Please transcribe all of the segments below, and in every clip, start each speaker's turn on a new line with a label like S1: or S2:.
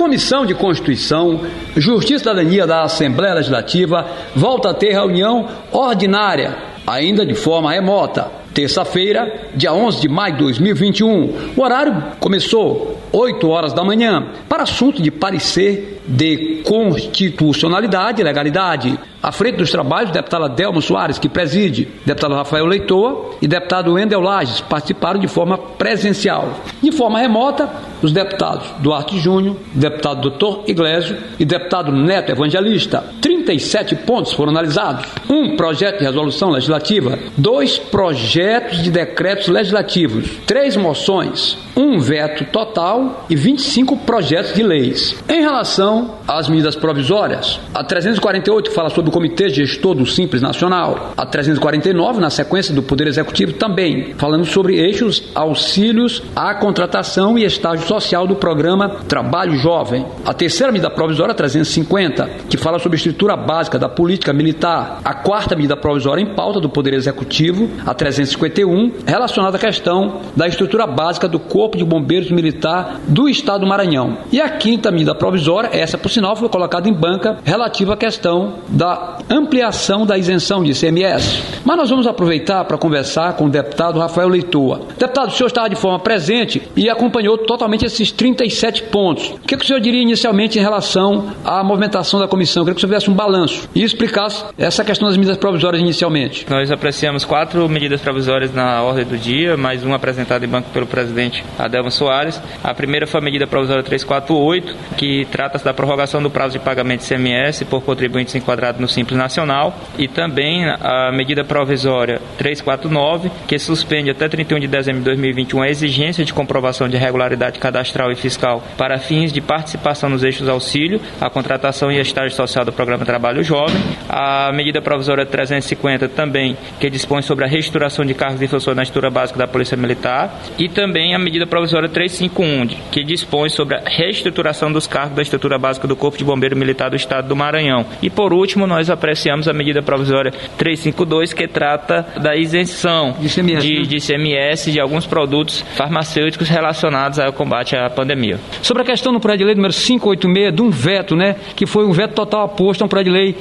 S1: Comissão de Constituição, Justiça e Cidadania da Assembleia Legislativa volta a ter reunião ordinária, ainda de forma remota, terça-feira, dia 11 de maio de 2021. O horário começou 8 horas da manhã, para assunto de parecer de constitucionalidade e legalidade. À frente dos trabalhos, o deputado Adelmo Soares, que preside, deputado Rafael Leitoa e deputado Wendel Lages participaram de forma presencial. De forma remota, os deputados Duarte Júnior, deputado Dr. Iglesio e deputado Neto Evangelista. 37 pontos foram analisados. 1 projeto de resolução legislativa, 2 projetos de decretos legislativos, 3 moções, 1 veto total e 25 projetos de leis. Em relação às medidas provisórias, a 348 fala sobre o Comitê Gestor do Simples Nacional, a 349 na sequência do Poder Executivo também, falando sobre eixos, auxílios à contratação e estágio social do programa Trabalho Jovem. A terceira medida provisória, 350, que fala sobre a estrutura básica da política militar. A quarta medida provisória em pauta do Poder Executivo, a 351, relacionada à questão da estrutura básica do Corpo de Bombeiros Militar do Estado do Maranhão. E a quinta medida provisória, essa por sinal foi colocada em banca, relativa à questão da ampliação da isenção de ICMS. Mas nós vamos aproveitar para conversar com o deputado Rafael Leitoa. Deputado, o senhor estava de forma presente e acompanhou totalmente esses 37 pontos. O que o senhor diria inicialmente em relação à movimentação da comissão? Eu queria que o senhor fizesse um balanço e explicasse essa questão das medidas provisórias inicialmente.
S2: Nós apreciamos 4 medidas provisórias na ordem do dia, mais uma apresentada em banco pelo presidente Adelmo Soares. A primeira foi a medida provisória 348, que trata da prorrogação do prazo de pagamento de ICMS por contribuintes enquadrados no Simples Nacional, e também a medida provisória 349, que suspende até 31 de dezembro de 2021 a exigência de comprovação de regularidade cadastral e fiscal para fins de participação nos eixos auxílio, a contratação e estágio social do Programa Trabalho Jovem. A medida provisória 350 também, que dispõe sobre a reestruturação de cargos e funções na estrutura básica da Polícia Militar, e também a medida provisória 351, que dispõe sobre a reestruturação dos cargos da estrutura básica do Corpo de Bombeiro Militar do Estado do Maranhão. E por último, nós apreciamos a medida provisória 352, que trata da isenção de ICMS de alguns produtos farmacêuticos relacionados ao combate à pandemia.
S1: Sobre a questão do projeto de lei número 586, de um veto, que foi um veto total aposto a um projeto de lei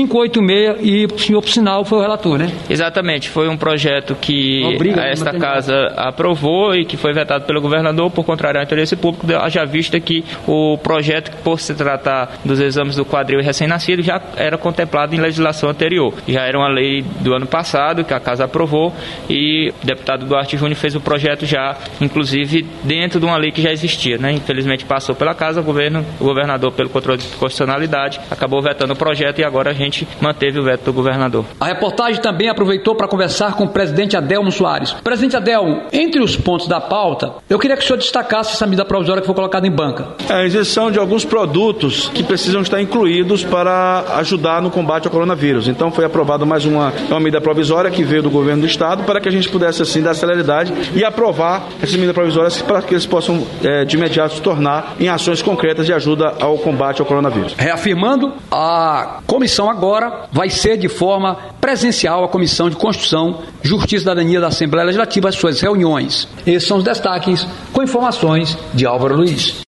S1: 586, e o senhor, por sinal, foi o relator, né?
S2: Exatamente, foi um projeto que esta casa aprovou e que foi vetado pelo governador por contrariar o interesse público, haja vista que o projeto, por se tratar dos exames do quadril e recém-nascido, já era contemplado em legislação anterior. Já era uma lei do ano passado que a casa aprovou, e o deputado Duarte Júnior fez o projeto já, inclusive, dentro de uma lei que já existia, Infelizmente passou pela casa, o governador, pelo controle de constitucionalidade, acabou vetando o projeto, e agora a gente manteve o veto do governador. A reportagem também aproveitou para conversar com o presidente Adelmo Soares. Presidente Adelmo, entre os pontos da pauta, eu queria que o senhor destacasse essa medida provisória que foi colocada em banca.
S3: A isenção de alguns produtos que precisam estar incluídos para ajudar no combate ao coronavírus. Então foi aprovada mais uma medida provisória que veio do governo do estado, para que a gente pudesse assim dar celeridade e aprovar essas medidas provisórias para que eles possam de imediato se tornar em ações concretas de ajuda ao combate ao coronavírus.
S1: Reafirmando, a comissão agora vai ser de forma presencial, a Comissão de Constituição, Justiça e Cidadania da Assembleia Legislativa, as suas reuniões. Esses são os destaques, com informações de Álvaro Luiz.